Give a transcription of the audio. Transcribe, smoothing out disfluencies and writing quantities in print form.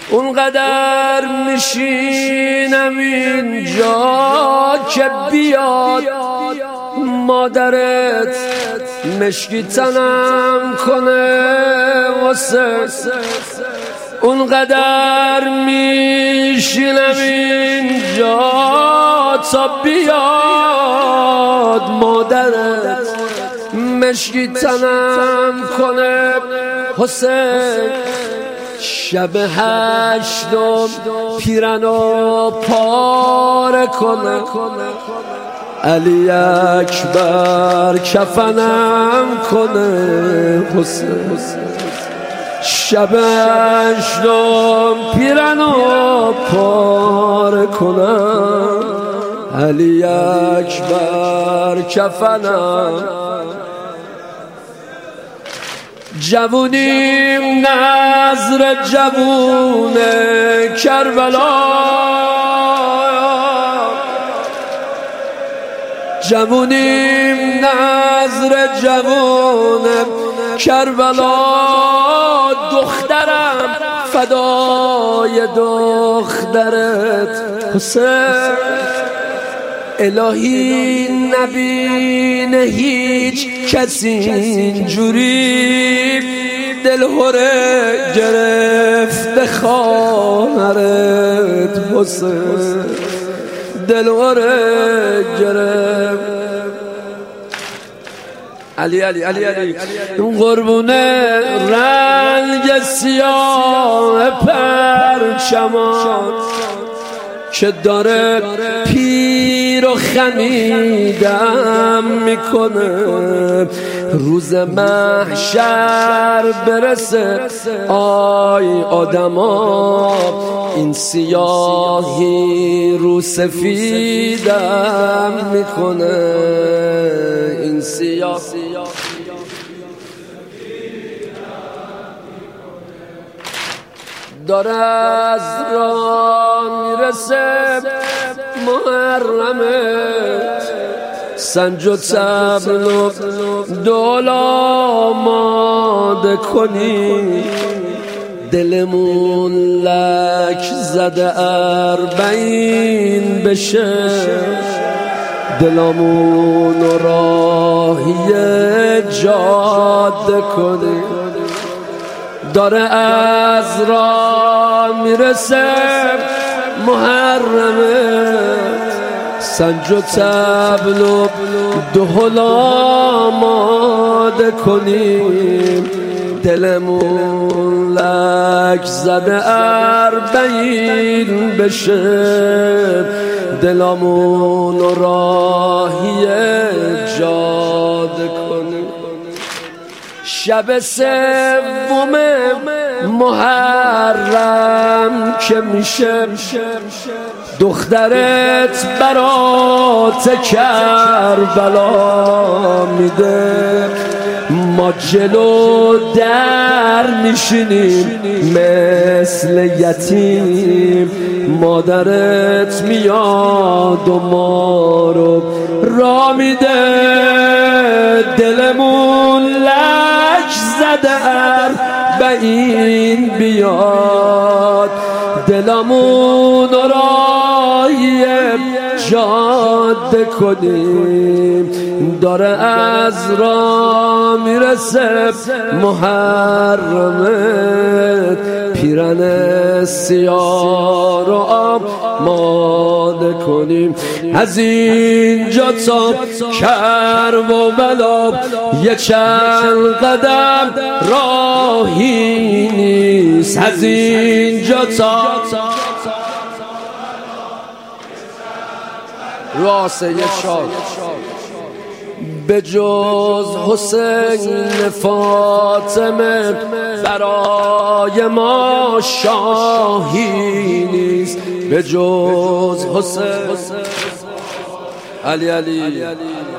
اونقدر میشینم اینجا که بیاد مادرت مشکی تنم کنه واسه. اونقدر میشینم اینجا تا بیاد مادرت مشکی تنم کنه حسین. شب هشتم پیرنو پاره کنه، علی اکبر کفنم کنه حسین. شب هشتم پیرنو پاره کنم، علی اکبر کفنم. جوونیم نظر جوون کربلا، جوونیم نظر جوون کربلا. دخترم فدای دخترت حسین. الهی نبینه هیچ کسی اینجوری، دلهره گرفته خواهرت حسین، دلهره گرفت. علی علی علی علی قربونه رنگ سیاه پرچمان که داره پیر و خمیدم میکنه. روز محشر برسه آی آدما، این سیاهی رو سفیدم میکنه. این سیاه داره از راه میرسه محرمت، سنج و طبل و دول آماده کنی. دلمون لک زده اربعین بشه، دلمون راهی جاده کنی. داره از راه میرسه محرمت، سنج و طبل و دهل آماده کنیم. دلمون لک زده اربعین بشه، دلمون راهی جاده کنیم. شب سوم محرم که میشه، دخترت برات کربلا میده. ما جلو در میشینیم مثل یتیم، مادرت میاد و ما رو را میده. دلمون لک زده اربعین بیاد، دلمون راهی جاده کنیم. داره از راه میرسه محرمت، پیرن سیاه رو آماده کنیم. از اینجا تا کربلا یه چند قدم راهی نیست. از اینجا تا راسه شاد به جز حسین فاطمه برای ما شاهی نیست. به جز حسین علی علی